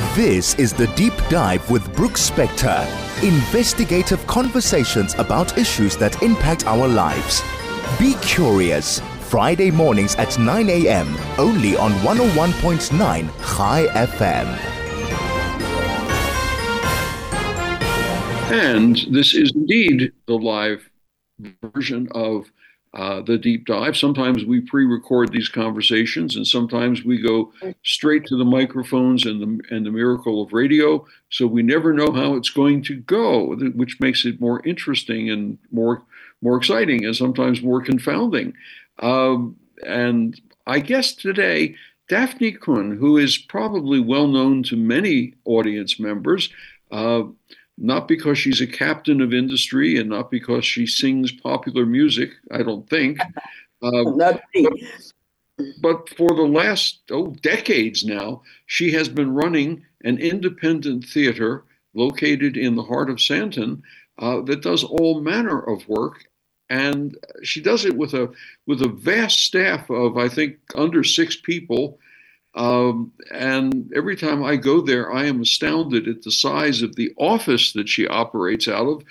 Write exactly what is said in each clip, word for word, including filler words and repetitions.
This is The Deep Dive with Brooks Spector. Investigative conversations about issues that impact our lives. Be curious. Friday mornings at nine a.m. only on one oh one point nine Chai F M. And this is indeed the live version of uh, The Deep Dive. Sometimes we pre-record these conversations, and sometimes we go straight to the microphones and the, and the miracle of radio. So we never know how it's going to go, which makes it more interesting and more, more exciting and sometimes more confounding. Um, and I guess today, Daphne Kuhn, who is probably well known to many audience members, uh, not because she's a captain of industry and not because she sings popular music, I don't think, uh, but, but for the last oh, decades now, she has been running an independent theater located in the heart of Sandton uh, that does all manner of work. And she does it with a with a vast staff of, I think, under six people. Um, and every time I go there, I am astounded at the size of the office that she operates out of.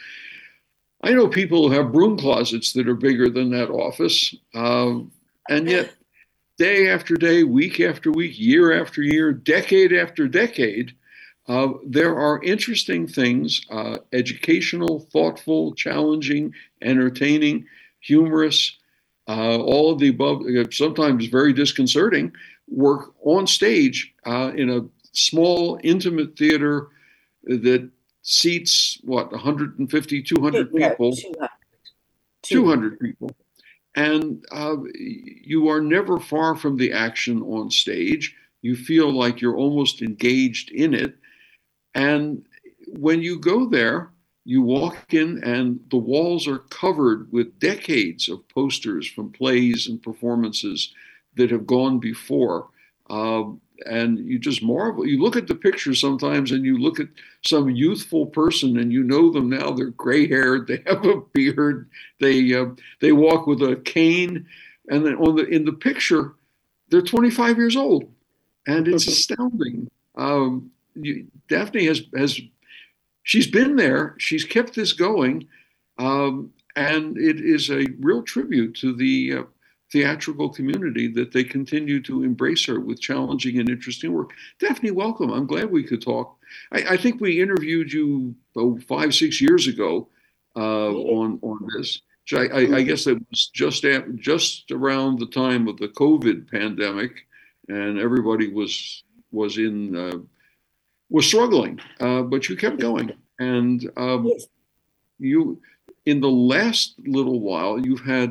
I know people who have broom closets that are bigger than that office. Um, and yet, day after day, week after week, year after year, decade after decade, Uh, there are interesting things, uh, educational, thoughtful, challenging, entertaining, humorous, uh, all of the above, sometimes very disconcerting, work on stage uh, in a small, intimate theater that seats, what, one hundred fifty, two hundred people? two hundred people. And uh, you are never far from the action on stage. You feel like you're almost engaged in it. And when you go there, you walk in and the walls are covered with decades of posters from plays and performances that have gone before. Uh, and you just marvel. You look at the pictures sometimes and you look at some youthful person and you know them now. They're gray haired, they have a beard, they uh, they walk with a cane. And then on the in the picture, they're twenty-five years old. And it's astounding. Um, You, Daphne has, has, she's been there, she's kept this going, um, and it is a real tribute to the uh, theatrical community that they continue to embrace her with challenging and interesting work. Daphne, welcome. I'm glad we could talk. I, I think we interviewed you oh, five, six years ago uh, on, on this. I, I, I guess that was just, at, just around the time of the COVID pandemic, and everybody was, was in... Uh, was struggling, uh, but you kept going. And um, yes. you, in the last little while, you've had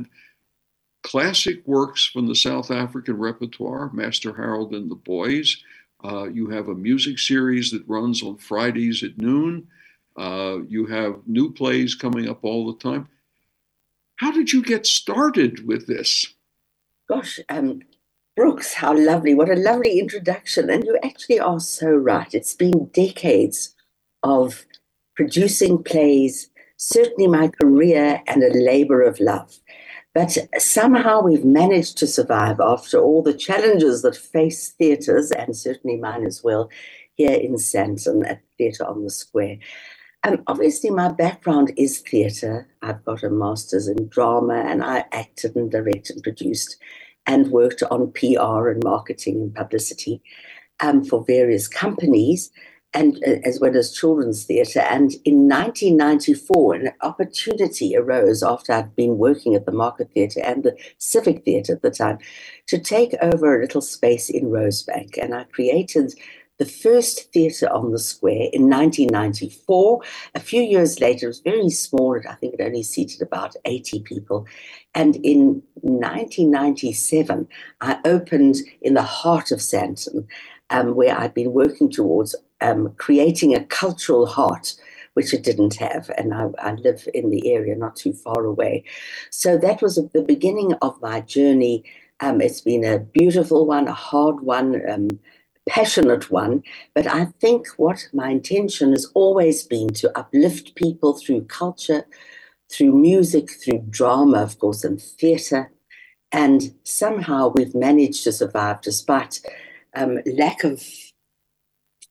classic works from the South African repertoire, Master Harold and the Boys. Uh, you have a music series that runs on Fridays at noon. Uh, you have new plays coming up all the time. How did you get started with this? Gosh, um, Brooks, how lovely. What a lovely introduction. And you actually are so right. It's been decades of producing plays, certainly my career and a labor of love. But somehow we've managed to survive after all the challenges that face theatres, and certainly mine as well, here in Sandton at Theatre on the Square. Um, obviously, my background is theatre. I've got a master's in drama, and I acted and directed and produced and worked on P R and marketing and publicity um, for various companies, and uh, as well as children's theatre. And in nineteen ninety-four, an opportunity arose after I'd been working at the Market Theatre and the Civic Theatre at the time to take over a little space in Rosebank. And I created the first theatre on the square in nineteen ninety-four. A few years later, it was very small. I think it only seated about eighty people. And in nineteen ninety-seven, I opened in the heart of Sandton, um, where I'd been working towards um, creating a cultural heart, which it didn't have. And I, I live in the area not too far away. So that was the beginning of my journey. Um, it's been a beautiful one, a hard one, um, passionate one, but I think what my intention has always been to uplift people through culture, through music, through drama, of course, and theatre. And somehow we've managed to survive despite um, lack of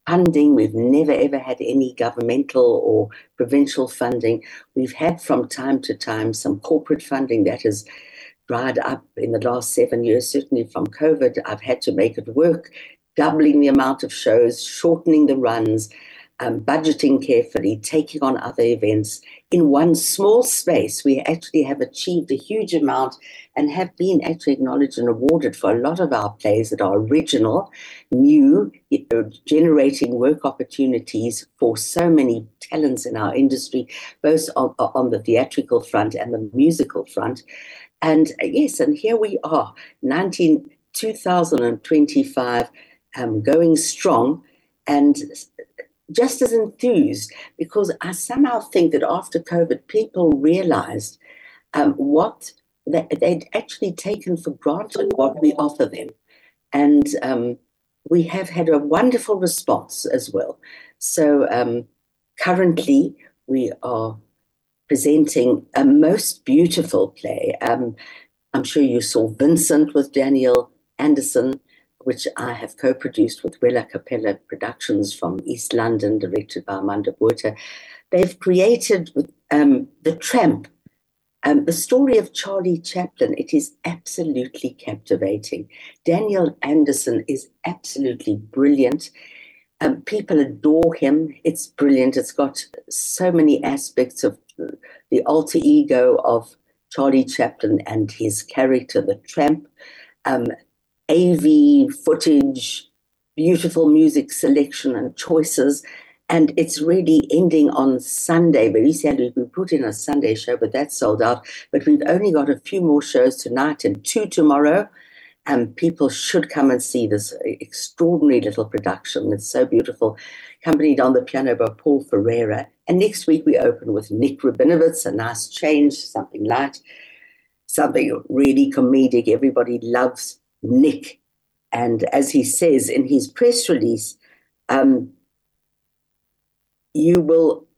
funding. We've never, ever had any governmental or provincial funding. We've had from time to time some corporate funding that has dried up in the last seven years, certainly from COVID. I've had to make it work, doubling the amount of shows, shortening the runs, um, budgeting carefully, taking on other events. In one small space, we actually have achieved a huge amount and have been actually acknowledged and awarded for a lot of our plays that are original, new, generating work opportunities for so many talents in our industry, both on, on the theatrical front and the musical front. And uh, yes, and here we are, nineteen, two thousand twenty-five, um, going strong and just as enthused, because I somehow think that after COVID, people realized um, what they, they'd actually taken for granted what we offer them. And um, we have had a wonderful response as well. So um, currently we are presenting a most beautiful play. Um, I'm sure you saw Vincent with Daniel Anderson, which I have co-produced with Wella Capella Productions from East London, directed by Amanda Botha. They've created um, The Tramp, um, the story of Charlie Chaplin. It is absolutely captivating. Daniel Anderson is absolutely brilliant. Um, people adore him. It's brilliant. It's got so many aspects of the alter ego of Charlie Chaplin and his character, the Tramp. Um, A V footage, beautiful music selection and choices. And it's really ending on Sunday. Very sadly, we put in a Sunday show, but that's sold out. But we've only got a few more shows tonight and two tomorrow. And people should come and see this extraordinary little production. It's so beautiful. Accompanied on the piano by Paul Ferreira. And next week we open with Nick Rabinowitz, a nice change, something light, something really comedic. Everybody loves Nick. And as he says in his press release, um, you will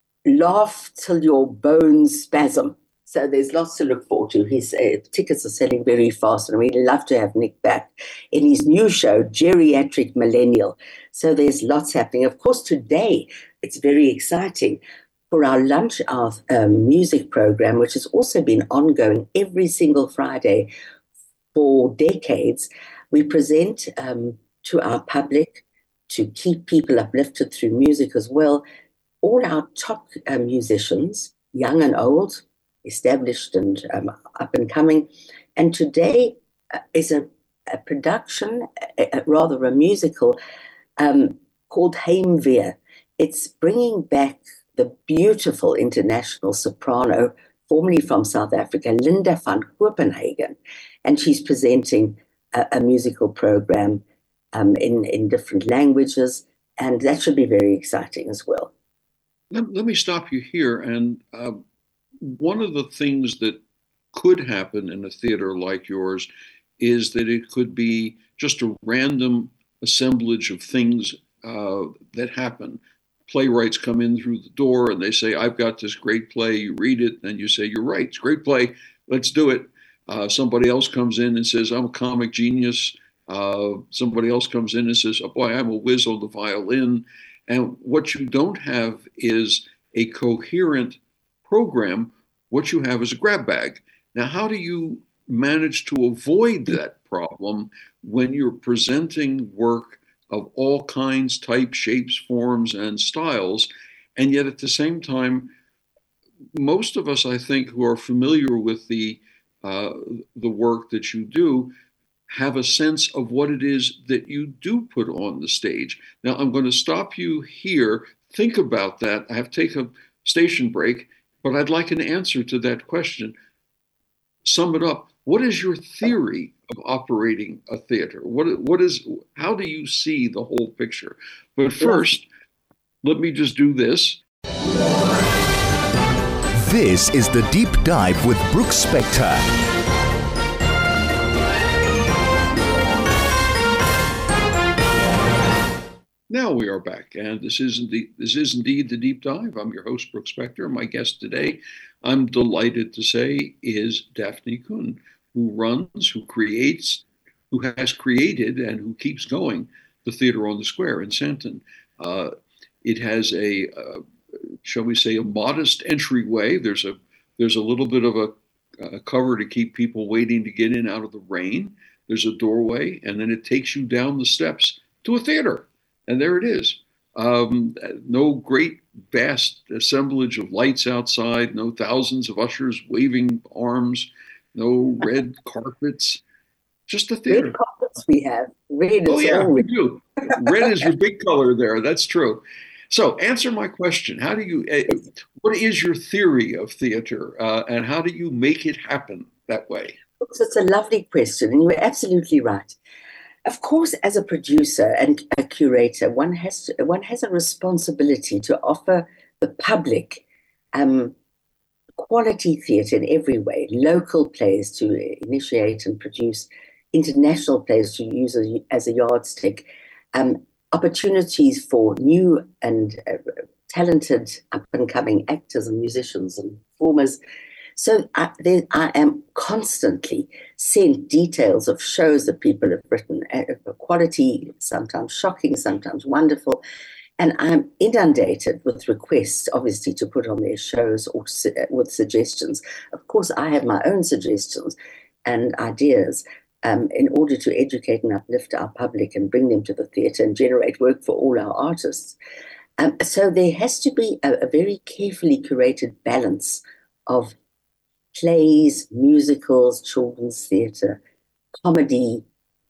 laugh till your bones spasm. So there's lots to look forward to. His uh, tickets are selling very fast, and we'd love to have Nick back in his new show, Geriatric Millennial. So there's lots happening. Of course, today it's very exciting for our lunch hour um, music program, which has also been ongoing every single Friday for decades. We present um, to our public to keep people uplifted through music as well. All our top uh, musicians, young and old, established and um, up and coming. And today uh, is a, a production, a, a, rather a musical, um, called Heimwee. It's bringing back the beautiful international soprano, formerly from South Africa, Linda van Copenhagen. And she's presenting a, a musical program um, in, in different languages. And that should be very exciting as well. Let, let me stop you here. And uh, one of the things that could happen in a theater like yours is that it could be just a random assemblage of things uh, that happen. Playwrights come in through the door and they say, I've got this great play. You read it and you say, you're right, it's a great play. Let's do it. Uh, somebody else comes in and says, I'm a comic genius. Uh, somebody else comes in and says, oh boy, I'm a whiz on the violin. And what you don't have is a coherent program. What you have is a grab bag. Now, how do you manage to avoid that problem when you're presenting work of all kinds, types, shapes, forms, and styles? And yet at the same time, most of us, I think, who are familiar with the uh, the work that you do have a sense of what it is that you do put on the stage. Now, I'm going to stop you here. Think about that. I have to take a station break, but I'd like an answer to that question. Sum it up. What is your theory of operating a theater? What, what is, how do you see the whole picture? But first, let me just do this. This is The Deep Dive with Brooks Spector. Now we are back, and this is indeed this is indeed The Deep Dive. I'm your host, Brooks Spector. My guest today, I'm delighted to say, is Daphne Kuhn, who runs, who creates, who has created, and who keeps going the Theatre on the Square in Santon. Uh, it has a, uh, shall we say, a modest entryway. There's a there's a little bit of a, a cover to keep people waiting to get in out of the rain. There's a doorway, and then it takes you down the steps to a theater, and there it is. Um, no great vast assemblage of lights outside, no thousands of ushers waving arms, no red carpets, just a theater. Red carpets we have. Red oh is yeah, we always. do. Red is your big color there. That's true. So answer my question. How do you, uh, what is your theory of theater, uh, and how do you make it happen that way? It's a lovely question, and you're absolutely right. Of course, as a producer and a curator, one has to, one has a responsibility to offer the public um, quality theatre in every way, local plays to initiate and produce, international plays to use as, as a yardstick, um, opportunities for new and uh, talented up-and-coming actors and musicians and performers. So I, there, I am constantly sent details of shows that people have written, uh, quality, sometimes shocking, sometimes wonderful. And I'm inundated with requests, obviously, to put on their shows or su- with suggestions. Of course, I have my own suggestions and ideas um, in order to educate and uplift our public and bring them to the theatre and generate work for all our artists. Um, so there has to be a, a very carefully curated balance of plays, musicals, children's theatre, comedy,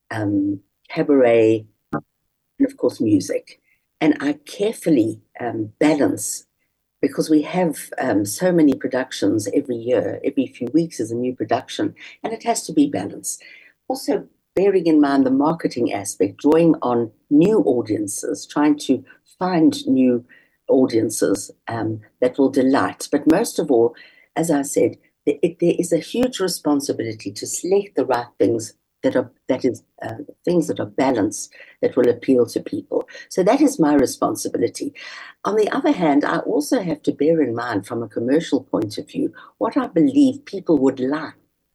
um, cabaret, and of course music. And I carefully um, balance, because we have um, so many productions every year, every few weeks is a new production, and it has to be balanced. Also bearing in mind the marketing aspect, drawing on new audiences, trying to find new audiences um, that will delight. But most of all, as I said, It, there is a huge responsibility to select the right things that are that is uh, things that are balanced, that will appeal to people. So that is my responsibility. On the other hand, I also have to bear in mind, from a commercial point of view, what I believe people would like.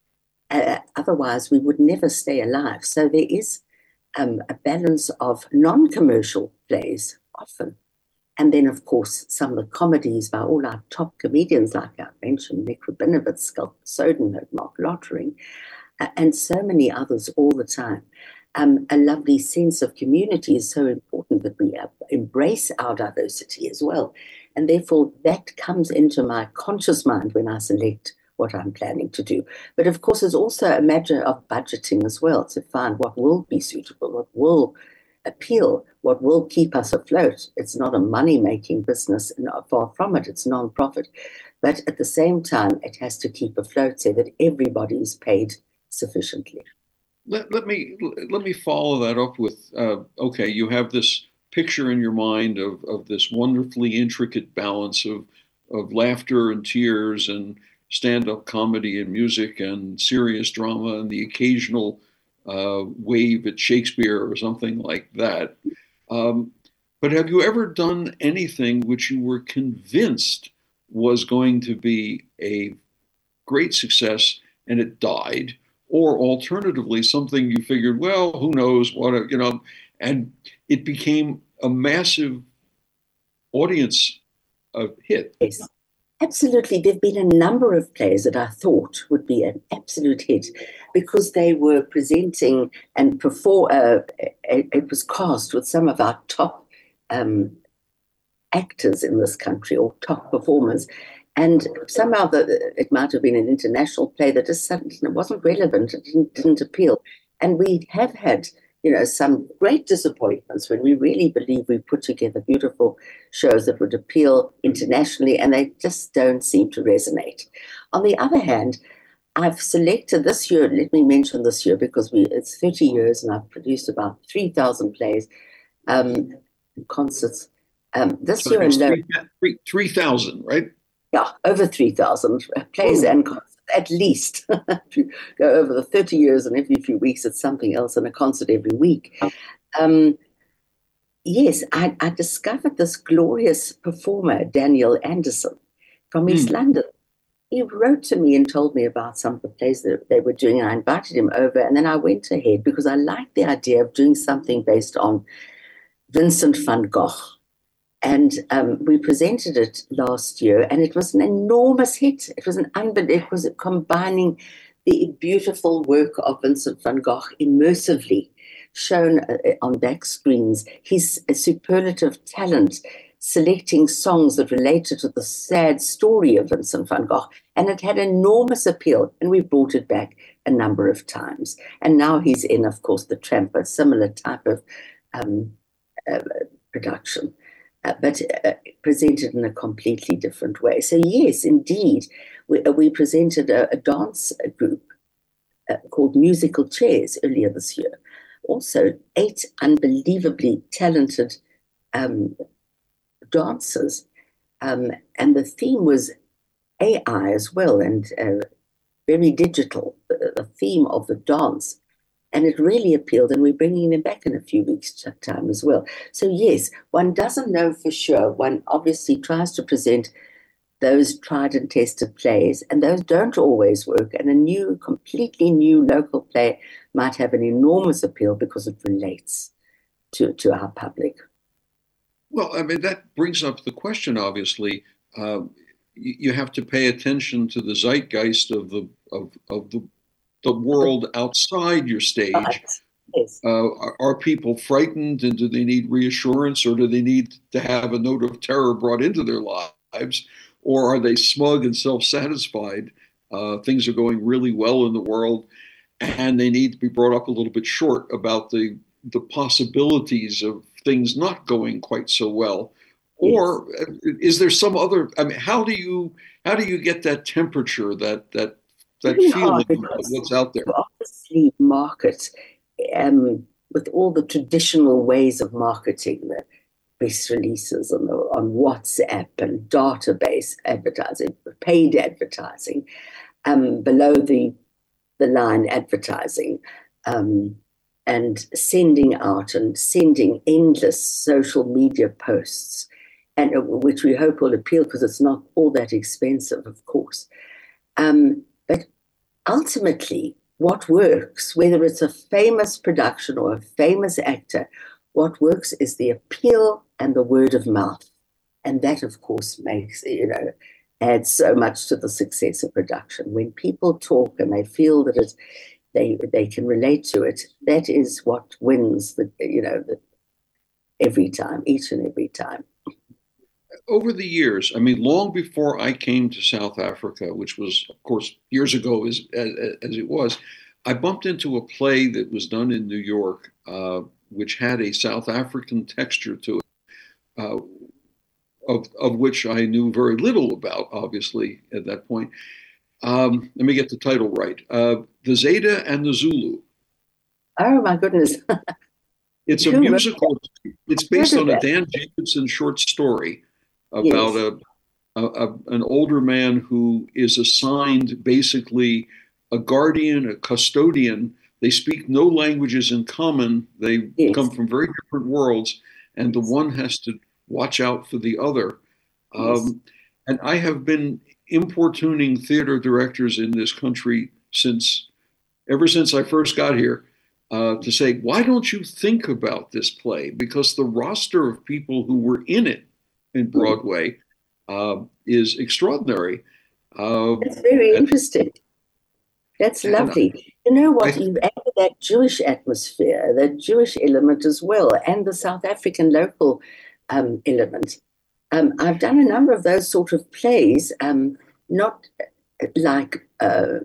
Uh, otherwise, we would never stay alive. So there is um, a balance of non-commercial plays often. And then, of course, some of the comedies by all our top comedians, like I mentioned, Nick Rabinowitz, Sculptor Sodenberg, Mark Lottering, uh, and so many others all the time. Um, a lovely sense of community is so important, that we uh, embrace our diversity as well. And therefore, that comes into my conscious mind when I select what I'm planning to do. But of course, it's also a matter of budgeting as well, to find what will be suitable, what will appeal, what will keep us afloat. It's not a money-making business, not far from it, it's non-profit. But at the same time, it has to keep afloat so that everybody is paid sufficiently. Let, let me let me follow that up with, uh, okay, you have this picture in your mind of, of this wonderfully intricate balance of, of laughter and tears and stand-up comedy and music and serious drama and the occasional Uh, wave at Shakespeare or something like that. Um, but have you ever done anything which you were convinced was going to be a great success and it died? Or alternatively, something you figured, well, who knows what, you know, and it became a massive audience uh, hit? Yes. Absolutely. There have been a number of plays that I thought would be an absolute hit because they were presenting and perform. Uh, it, it was cast with some of our top um, actors in this country, or top performers. And somehow the, it might have been an international play that just suddenly it wasn't relevant. It didn't, didn't appeal. And we have had, you know, some great disappointments when we really believe we put together beautiful shows that would appeal internationally, and they just don't seem to resonate. On the other hand, I've selected this year, let me mention this year, because we it's thirty years and I've produced about three thousand plays, um, concerts. Um, this So year alone, three thousand, right? yeah, over three thousand plays Oh. and concerts. At least, if you go over the thirty years and every few weeks it's something else, and a concert every week. Um, yes, I, I discovered this glorious performer, Daniel Anderson, from East Mm. London. He wrote to me and told me about some of the plays that they were doing, and I invited him over, and then I went ahead because I liked the idea of doing something based on Vincent van Gogh. And um, we presented it last year, and it was an enormous hit. It was an unbelievable, it was combining the beautiful work of Vincent van Gogh immersively shown uh, on back screens, his uh, superlative talent selecting songs that related to the sad story of Vincent van Gogh. And it had enormous appeal, and we brought it back a number of times. And now he's in, of course, The Tramp, a similar type of um, uh, production. Uh, but uh, presented in a completely different way. So yes, indeed, we, uh, we presented a, a dance group uh, called Musical Chairs earlier this year. Also, eight unbelievably talented um, dancers. Um, and the theme was A I as well, and uh, very digital, the, the theme of the dance. And it really appealed, and we're bringing them back in a few weeks' time as well. So yes, one doesn't know for sure. One obviously tries to present those tried and tested plays, and those don't always work. And a new, completely new local play might have an enormous appeal because it relates to, to our public. Well, I mean, that brings up the question, obviously. Um, you, you have to pay attention to the zeitgeist of the of, of the the world outside your stage. Yes. Uh, are, are people frightened, and do they need reassurance, or do they need to have a note of terror brought into their lives? Or are they smug and self-satisfied? Uh, things are going really well in the world, and they need to be brought up a little bit short about the, the possibilities of things not going quite so well. Or yes. Is there some other, I mean, how do you, how do you get that temperature, that, that, that feeling of what's out there? Obviously, market um, with all the traditional ways of marketing, the press releases on, the, on WhatsApp and database advertising, paid advertising, um, below the the line advertising, um, and sending out and sending endless social media posts, and uh, which we hope will appeal because it's not all that expensive, of course. Um, But ultimately, what works, whether it's a famous production or a famous actor, what works is the appeal and the word of mouth. And that, of course, makes, you know, adds so much to the success of production. When people talk and they feel that it, they they can relate to it, that is what wins, the, you know, the, every time, each and every time. Over the years, I mean, long before I came to South Africa, which was, of course, years ago as, as, as it was, I bumped into a play that was done in New York, uh, which had a South African texture to it, uh, of, of which I knew very little about, obviously, at that point. Um, let me get the title right. Uh, The Zeta and the Zulu. Oh, my goodness. It's a musical. It's based on a Dan Jacobson short story about yes. a, a, a an older man who is assigned basically a guardian, a custodian. They speak no languages in common. They yes. come from very different worlds, and the one has to watch out for the other. Yes. Um, and I have been importuning theater directors in this country since, ever since I first got here, uh, to say, why don't you think about this play? Because the roster of people who were in it in Broadway uh, is extraordinary. Uh, That's very interesting. That's lovely. I, you know what? I, You've added that Jewish atmosphere, that Jewish element as well, and the South African local um, element. Um, I've done a number of those sort of plays, um, not like uh,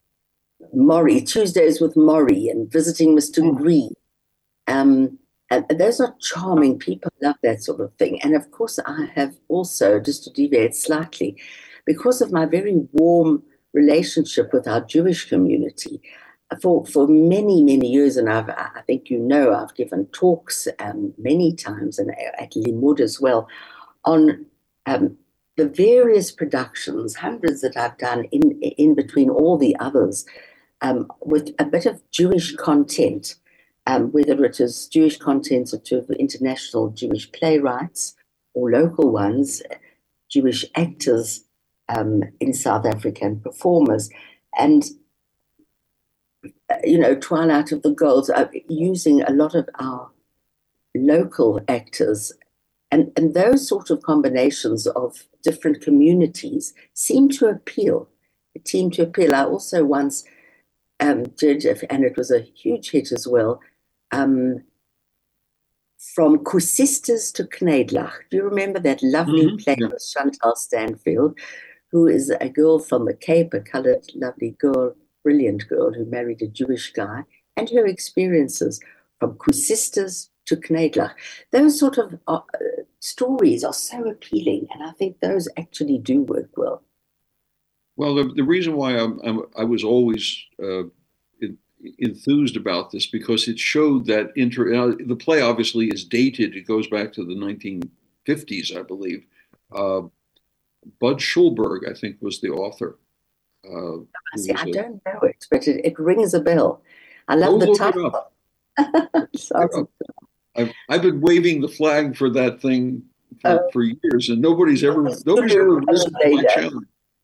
Maury, Tuesdays with Maury and Visiting Mister Mm. Green. Um, and those are charming. People love that sort of thing. And of course, I have also, just to deviate slightly, because of my very warm relationship with our Jewish community, for, for many, many years, and I've, I think you know, I've given talks um, many times and at Limud as well, on um, the various productions, hundreds that I've done in, in between all the others, um, with a bit of Jewish content, um, whether it is Jewish content to international Jewish playwrights or local ones, Jewish actors um, in South African performers, and, you know, Twilight of the Girls, uh, using a lot of our local actors. And, and those sort of combinations of different communities seem to appeal. It seemed to appeal. I also once um, did, and it was a huge hit as well, um, From Koesisters to Kneedlach. Do you remember that lovely Mm-hmm. play Yeah. with Chantal Stanfield, who is a girl from the Cape, a colored, lovely girl, brilliant girl who married a Jewish guy, and her experiences from Koesisters to Kneedlach. Those sort of uh, stories are so appealing, and I think those actually do work well. Well, the, the reason why I'm, I'm, I was always uh, in, enthused about this, because it showed that inter. Uh, the play obviously is dated; it goes back to the nineteen fifties, I believe. Uh, Bud Schulberg, I think, was the author. Uh, See, I a, don't know it, but it, it rings a bell. I love oh, the look title. it up. Sounds Look it up. I've, I've been waving the flag for that thing for, Oh. for years, and nobody's ever It's nobody's true. ever risen to my challenge.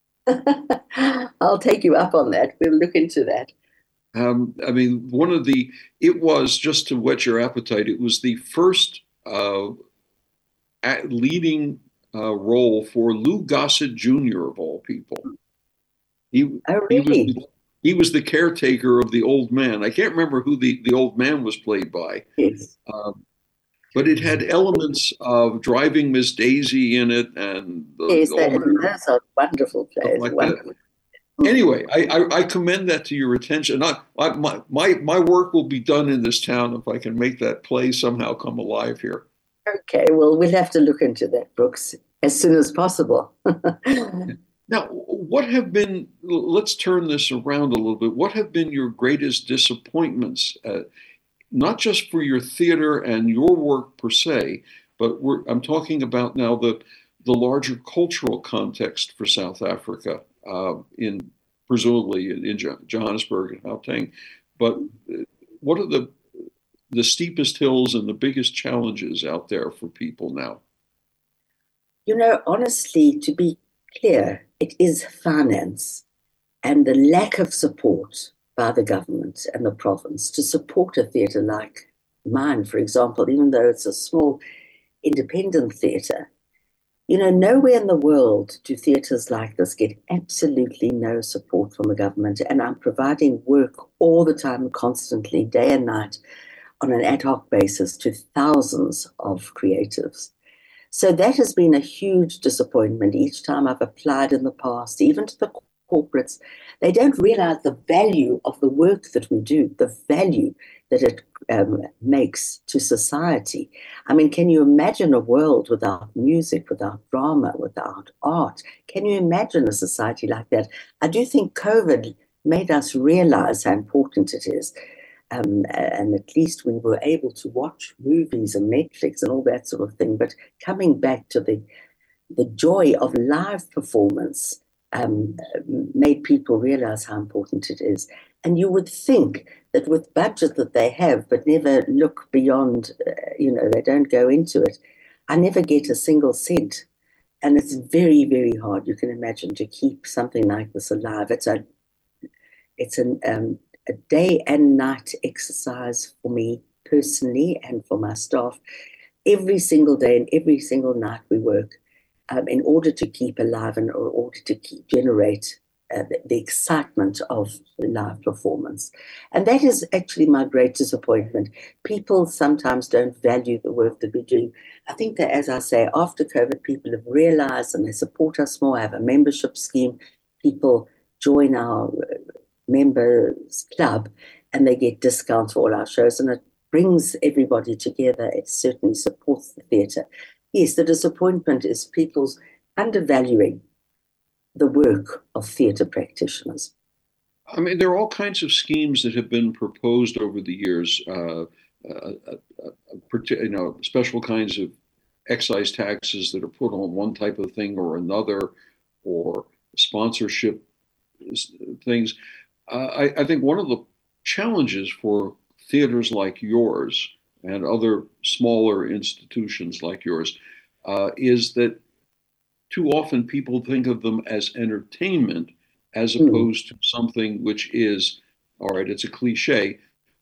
I'll take you up on that. We'll look into that. Um, I mean, one of the, it was, just to whet your appetite, it was the first uh, at leading uh, role for Lou Gossett Junior, of all people. He, Oh, he was really? the, he was the caretaker of the old man. I can't remember who the, the old man was played by. Yes. Um, but it had elements of Driving Miss Daisy in it, and the, Yes, the that, old- those are wonderful stuff plays. like Wonderful. that. Anyway, I, I, I commend that to your attention. I, I, my, my, my work will be done in this town if I can make that play somehow come alive here. Okay, well, we'll have to look into that, Brooks, as soon as possible. Now, what have been, let's turn this around a little bit. What have been your greatest disappointments, uh, not just for your theater and your work per se, but we're, I'm talking about now the, the larger cultural context for South Africa, uh, in presumably in Johannesburg and Gauteng. But what are the, the steepest hills and the biggest challenges out there for people now? You know, honestly, to be clear, it is finance and the lack of support by the government and the province to support a theatre like mine, for example, even though it's a small independent theatre. You know, nowhere in the world do theatres like this get absolutely no support from the government. And I'm providing work all the time, constantly, day and night, on an ad hoc basis to thousands of creatives. So that has been a huge disappointment each time I've applied in the past, even to the corporates. They don't realize the value of the work that we do, the value that it um, makes to society. I mean, can you imagine a world without music, without drama, without art? Can you imagine a society like that? I do think COVID made us realize how important it is. Um, and at least we were able to watch movies and Netflix and all that sort of thing. But coming back to the the joy of live performance um, made people realize how important it is. And you would think that with budget that they have, but never look beyond, uh, you know, they don't go into it. I never get a single cent. And it's very, very hard, you can imagine, to keep something like this alive. It's a, it's an, um, a day and night exercise for me personally and for my staff. Every single day and every single night we work um, in order to keep alive and in order to keep, generate uh, the, the excitement of the live performance. And that is actually my great disappointment. People sometimes don't value the work that we do. I think that, as I say, after COVID, people have realized and they support us more. I have a membership scheme. People join our members club and they get discounts for all our shows, and it brings everybody together. It certainly supports the theatre. Yes, the disappointment is people's undervaluing the work of theatre practitioners. I mean, there are all kinds of schemes that have been proposed over the years, uh, uh, uh, uh, you know, special kinds of excise taxes that are put on one type of thing or another, or sponsorship things. Uh, I, I think one of the challenges for theaters like yours and other smaller institutions like yours uh, is that too often people think of them as entertainment as opposed mm. to something which is, all right, it's a cliche,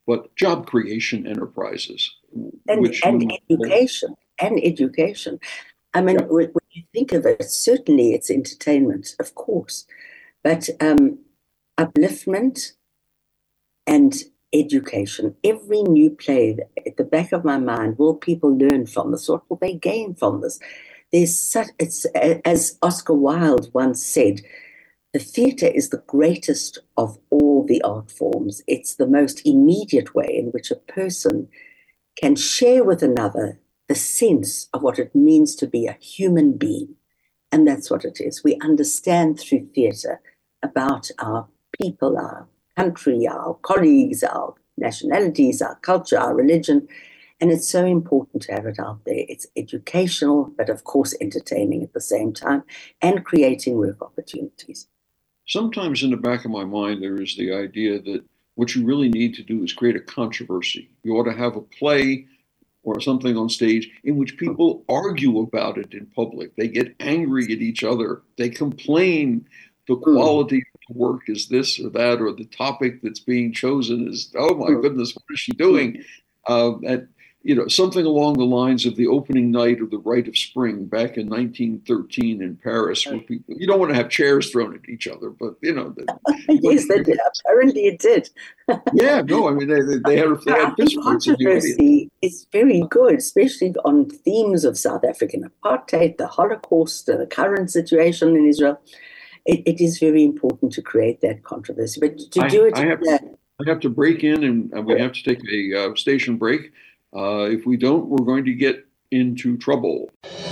but job creation enterprises. And, which and you, education, and education. I mean, yeah. when, when you think of it, certainly it's entertainment, of course, but um, upliftment and education. Every new play, at the back of my mind, will people learn from this? What will they gain from this? There's such, it's, as Oscar Wilde once said, the theatre is the greatest of all the art forms. It's the most immediate way in which a person can share with another the sense of what it means to be a human being. And that's what it is. We understand through theatre about our people, our country, our colleagues, our nationalities, our culture, our religion. And it's so important to have it out there. It's educational, but of course entertaining at the same time, and creating work opportunities. Sometimes in the back of my mind, there is the idea that what you really need to do is create a controversy. You ought to have a play or something on stage in which people argue about it in public. They get angry at each other. They complain the quality of the work is this or that, or the topic that's being chosen is, oh my goodness, what is she doing? Uh, and, you know, something along the lines of the opening night of The Rite of Spring back in nineteen thirteen in Paris, where people, you don't want to have chairs thrown at each other, but, you know. The, yes, they did. Apparently it did. yeah, no, I mean, they, they, they had, they had fist fights in the audience. It's very good, especially on themes of South African apartheid, the Holocaust, the current situation in Israel. It, it is very important to create that controversy, but to I, do it... I have, uh, I have to break in, and, and we have to take a uh, station break. Uh, if we don't, we're going to get into trouble.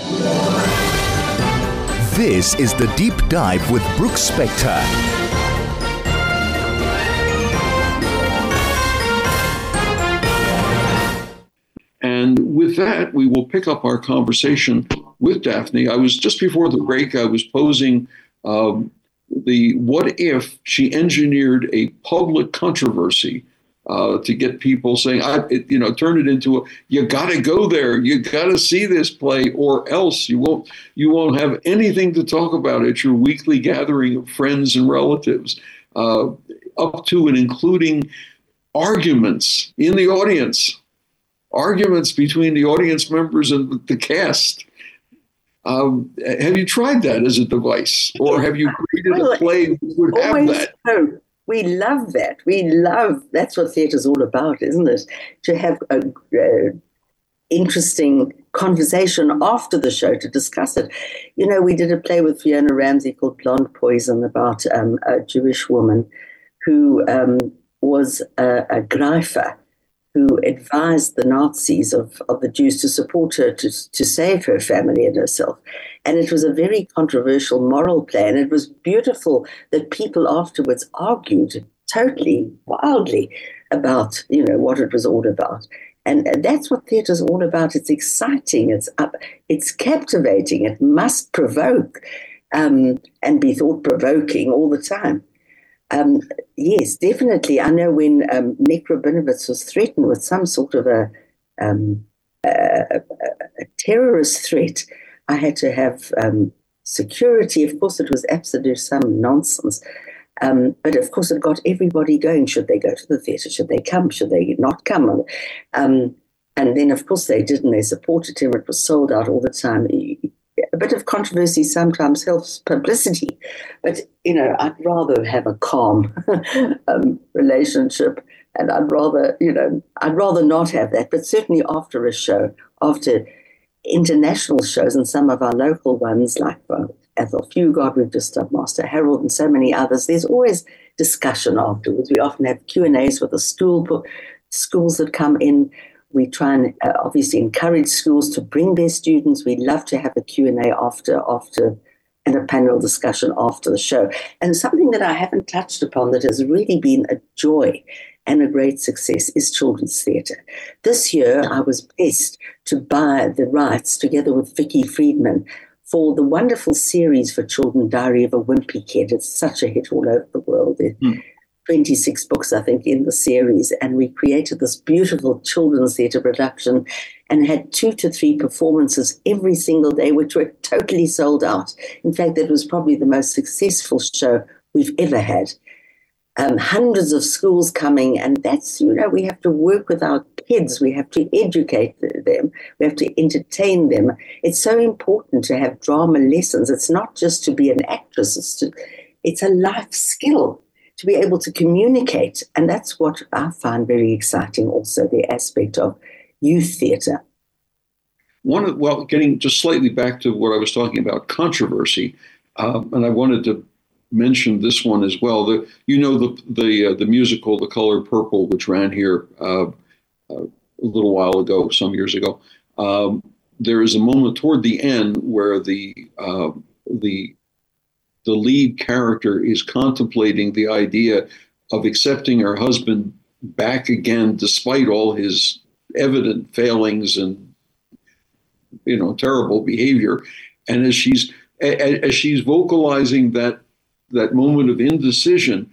This is The Deep Dive with Brooks Spector. And with that, we will pick up our conversation with Daphne. I was, just before the break, I was posing um, the what if she engineered a public controversy Uh, to get people saying, I, it, you know, turn it into a, you got to go there, you got to see this play, or else you won't, you won't have anything to talk about at your weekly gathering of friends and relatives, uh, up to and including arguments in the audience, arguments between the audience members and the cast. Um, have you tried that as a device, or have you created well, a play that would have that? So. We love that. We love, that's what theatre's all about, isn't it? To have a uh, interesting conversation after the show to discuss it. You know, we did a play with Fiona Ramsey called Blonde Poison about um, a Jewish woman who um, was a, a Greifer who advised the Nazis of, of the Jews to support her to, to save her family and herself. And it was a very controversial moral play, and it was beautiful that people afterwards argued totally wildly about, you know, what it was all about. And that's what theatre's all about. It's exciting, it's up, it's captivating, it must provoke um, and be thought-provoking all the time. Um, yes, definitely. I know when um, Nick Rabinowitz was threatened with some sort of a, um, a, a terrorist threat, I had to have um, security. Of course, it was absolute some nonsense. Um, but of course, it got everybody going. Should they go to the theatre? Should they come? Should they not come? Um, and then, of course, they did, and they supported him. It was sold out all the time. A bit of controversy sometimes helps publicity, but, you know, I'd rather have a calm um, relationship, and I'd rather, you know, I'd rather not have that. But certainly after a show, after international shows and some of our local ones like uh, Athol Fugard, we've just done Master Harold and so many others, there's always discussion afterwards. We often have Q and A's with the school schools that come in. We try and uh, obviously encourage schools to bring their students. We love to have a Q and A after, after and a panel discussion after the show. And something that I haven't touched upon that has really been a joy and a great success is children's theatre. This year, I was blessed to buy the rights together with Vicky Friedman for the wonderful series for children, Diary of a Wimpy Kid. It's such a hit all over the world. Mm. twenty-six books, I think, in the series. And we created this beautiful children's theatre production and had two to three performances every single day, which were totally sold out. In fact, that was probably the most successful show we've ever had. um, hundreds of schools coming, and that's, you know, we have to work with our kids, we have to educate them, we have to entertain them. It's so important to have drama lessons. It's not just to be an actress, it's, to, it's a life skill to be able to communicate, and that's what I find very exciting also, the aspect of youth theatre. One of, well, getting just slightly back to what I was talking about, controversy, um, and I wanted to mention this one as well. The, you know, the the uh, the musical The Color Purple, which ran here uh, uh, a little while ago, some years ago. Um, there is a moment toward the end where the uh, the the lead character is contemplating the idea of accepting her husband back again, despite all his evident failings and, you know, terrible behavior. And as she's as she's vocalizing that that moment of indecision,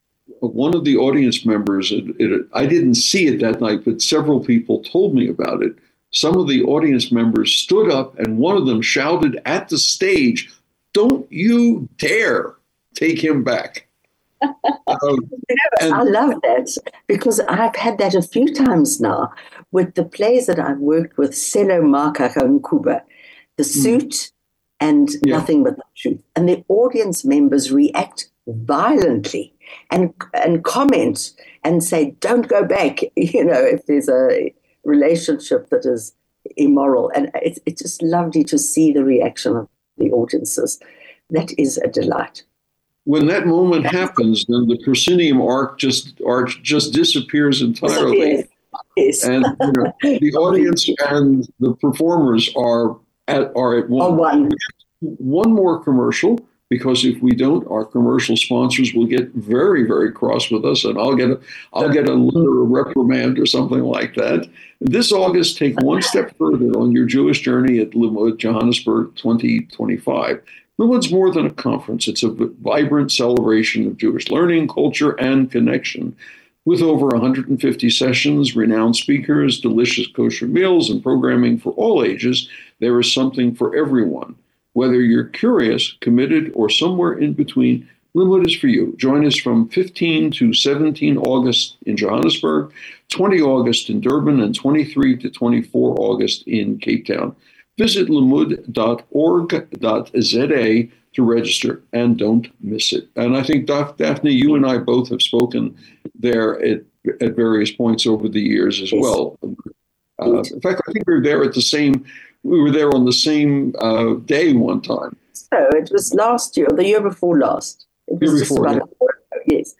one of the audience members, it, it, I didn't see it that night, but several people told me about it. Some of the audience members stood up and one of them shouted at the stage, "Don't you dare take him back." um, and, I love that, because I've had that a few times now with the plays that I've worked with, Selo Makaka Nkuba, The Suit, mm. and yeah. Nothing But the Truth. And the audience members react violently and and comment and say, "Don't go back," you know, if there's a relationship that is immoral. And it's, it's just lovely to see the reaction of the audiences. That is a delight. When that moment happens, then the proscenium arc just arch just disappears entirely. Yes. And you know, the audience and the performers are at are at one. one. One more commercial, because if we don't, our commercial sponsors will get very, very cross with us, and I'll get a I'll get a letter of reprimand or something like that. This August, take one step further on your Jewish journey at Limmud Johannesburg twenty twenty-five. Limmud's more than a conference. It's a vibrant celebration of Jewish learning, culture, and connection. With over one hundred fifty sessions, renowned speakers, delicious kosher meals, and programming for all ages, there is something for everyone. Whether you're curious, committed, or somewhere in between, Limmud is for you. Join us from fifteen to seventeen August in Johannesburg, twenty August in Durban, and twenty-three to twenty-four August in Cape Town. Visit limmud dot org dot z a to register, and don't miss it. And I think, Daphne, you and I both have spoken there at, at various points over the years as well. Uh, in fact, I think we were there at the same, we were there on the same uh, day one time. So it was last year, or the year before last. It was year just before, about yeah. Yes.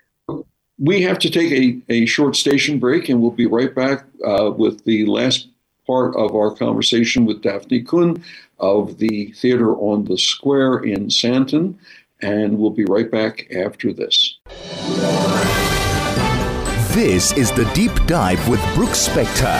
We have to take a, a short station break, and we'll be right back uh, with the last part of our conversation with Daphne Kuhn of the Theater on the Square in Sandton, and we'll be right back after this. This is The Deep Dive with Brooks Spector.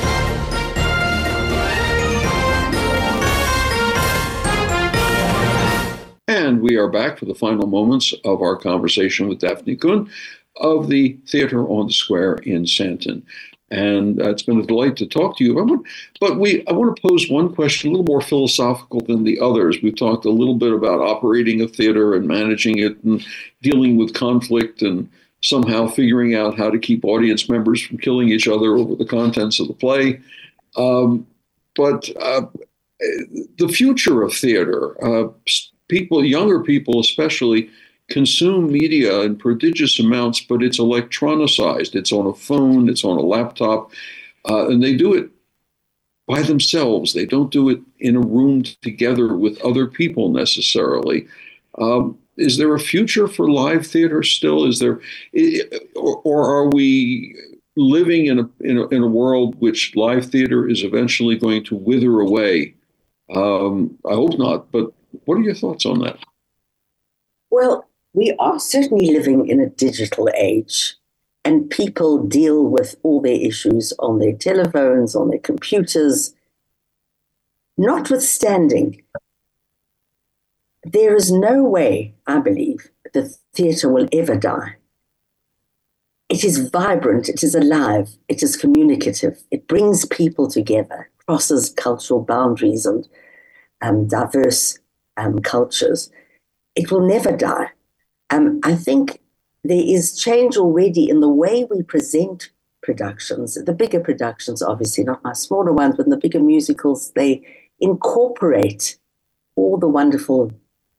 And we are back for the final moments of our conversation with Daphne Kuhn of the Theater on the Square in Sandton. And uh, it's been a delight to talk to you. But we, I want to pose one question, a little more philosophical than the others. We've talked a little bit about operating a theater and managing it and dealing with conflict and somehow figuring out how to keep audience members from killing each other over the contents of the play. Um, but uh, the future of theater, uh, people, younger people especially, consume media in prodigious amounts, but it's electronicized. It's on a phone, it's on a laptop, uh, and they do it by themselves. They don't do it in a room together with other people necessarily. Um, is there a future for live theater still? Is there, or, or are we living in a, in a in a world which live theater is eventually going to wither away? Um, I hope not, but what are your thoughts on that? Well, we are certainly living in a digital age, and people deal with all their issues on their telephones, on their computers. Notwithstanding, there is no way, I believe, that theatre will ever die. It is vibrant, it is alive, it is communicative, it brings people together, crosses cultural boundaries and um, diverse um, cultures. It will never die. Um, I think there is change already in the way we present productions. The bigger productions, obviously, not my smaller ones, but the bigger musicals, they incorporate all the wonderful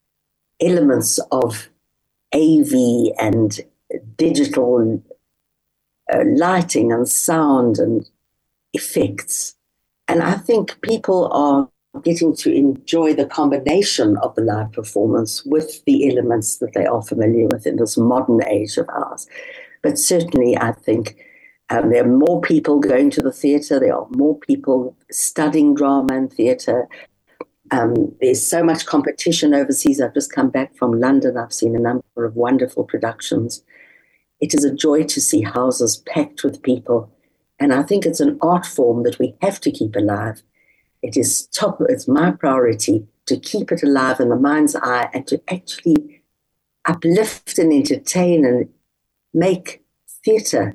elements of A V and digital uh, lighting and sound and effects. And I think people are getting to enjoy the combination of the live performance with the elements that they are familiar with in this modern age of ours. But certainly, I think um, there are more people going to the theatre. There are more people studying drama and theatre. Um, there's so much competition overseas. I've just come back from London. I've seen a number of wonderful productions. It is a joy to see houses packed with people. And I think it's an art form that we have to keep alive. It is top, it's my priority to keep it alive in the mind's eye and to actually uplift and entertain and make theatre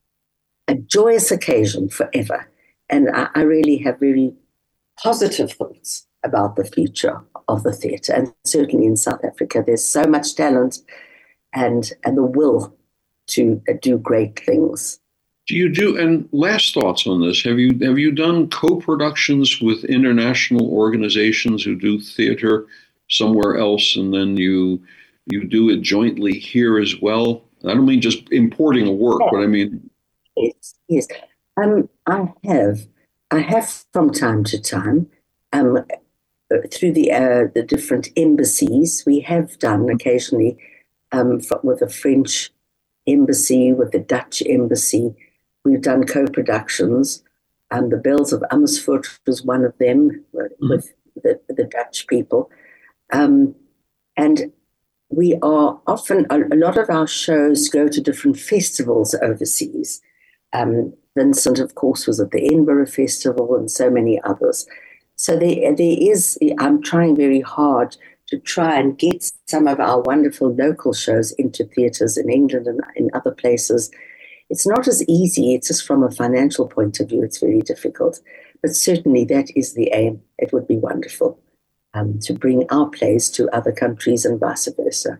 a joyous occasion forever. And I, I really have very positive thoughts about the future of the theatre. And certainly in South Africa, there's so much talent and, and the will to uh, do great things. Do you do, and last thoughts on this, have you have you done co-productions with international organizations who do theater somewhere else, and then you you do it jointly here as well? I don't mean just importing a work, yeah. but I mean... Yes, yes. Um, I have. I have from time to time, um, through the uh, the different embassies, we have done occasionally um, with the French embassy, with the Dutch embassy. We've done co-productions. Um, the Bells of Amersfoort was one of them mm-hmm. with the, the Dutch people. Um, and we are often, a, a lot of our shows go to different festivals overseas. Um, Vincent, of course, was at the Edinburgh Festival and so many others. So there, there is, I'm trying very hard to try and get some of our wonderful local shows into theatres in England and in other places. It's not as easy. It's just from a financial point of view, it's very difficult. But certainly that is the aim. It would be wonderful um, to bring our plays to other countries and vice versa.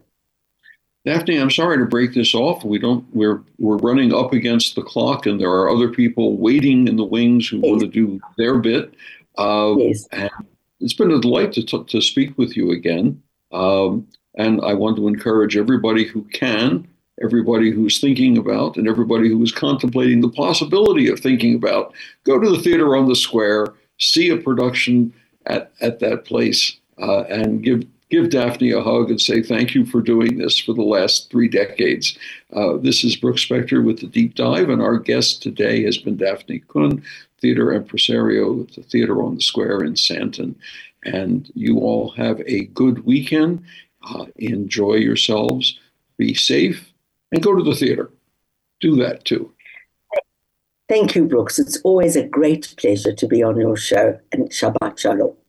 Daphne, I'm sorry to break this off. We don't. We're we're running up against the clock, and there are other people waiting in the wings who yes. want to do their bit. Uh, yes. And it's been a delight to t- to speak with you again. Um, and I want to encourage everybody who can. Everybody who's thinking about and everybody who is contemplating the possibility of thinking about, go to the Theatre on the Square, see a production at, at that place, uh, and give give Daphne a hug and say thank you for doing this for the last three decades. Uh, this is Brooks Spector with The Deep Dive, and our guest today has been Daphne Kuhn, theater impresario at the Theatre on the Square in Sandton. And you all have a good weekend. Uh, enjoy yourselves. Be safe. And go to the theater. Do that too. Thank you, Brooks. It's always a great pleasure to be on your show. And Shabbat Shalom.